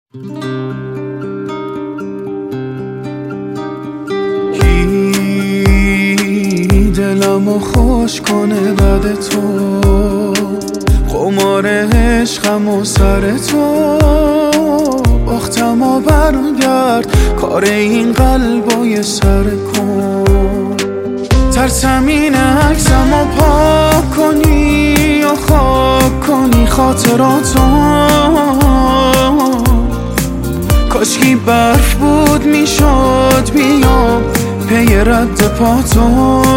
کی دلمو خوش کنه بعد تو، قمار عشقم و سر تو، باختم و برگرد کار این قلبای سر کن. ترسم این عکسم و پاک کنی یا خاک کنی خاطراتو، کاشکی برف بود میشد بیام پی رد پاتو.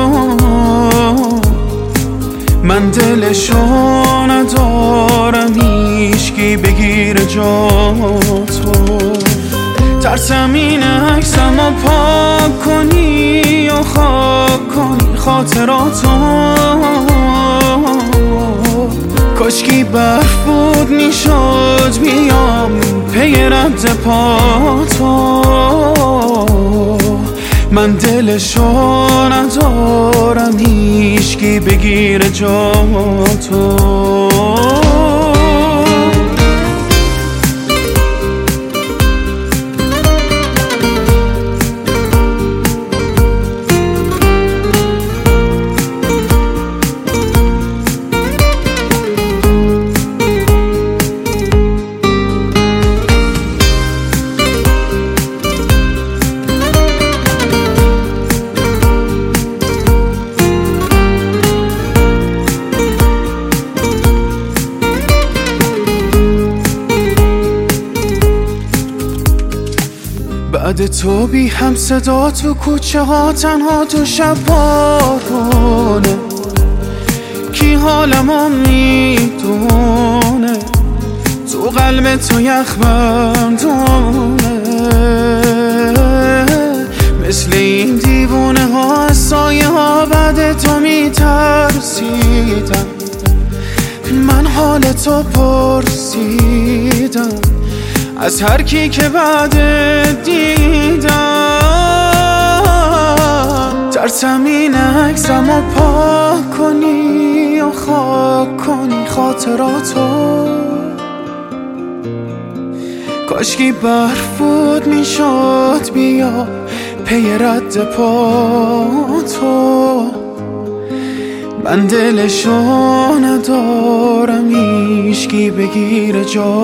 من دلشو ندارم هیچکی بگیر جاتو. ترسم این عکسم و پاک کنی یا خاک کنی خاطراتو، کاشکی برف بود میشد بیام پی رد پاتو. من دلشو ندارم هیچکی بگیر جاتو. بعد تو بی هم صدا تو کوچه ها تنها تو شب بارونه، کی حالمو میدونه تو قلب تو یخ بندونه. مثل این دیوونه ها از سایه ها بعد تو میترسیدم، من حال تو پرسیدم از هر کی که بعد دیدم. ترسم این عکسم و پاک کنی یا خاک کنی خاطراتو، کاشکی برف بود میشد بیا پی رد پاتو. من دلشو ندارم هیچکی بگیر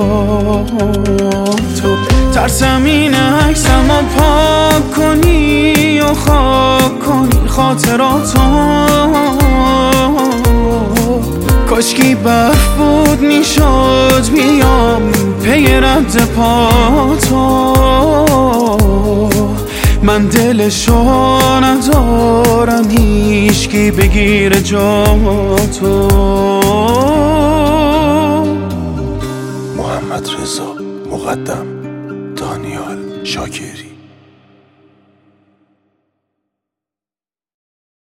جاتو. ترسم این عکسم و پاک کنی یا خاک کنی خاطراتو، کاشکی برف بود میشد بیام پی رد پاتو. من دلشو ندارم هیچکی بگیر جاتو. محمد رضا مقدم، دانیال شاکری.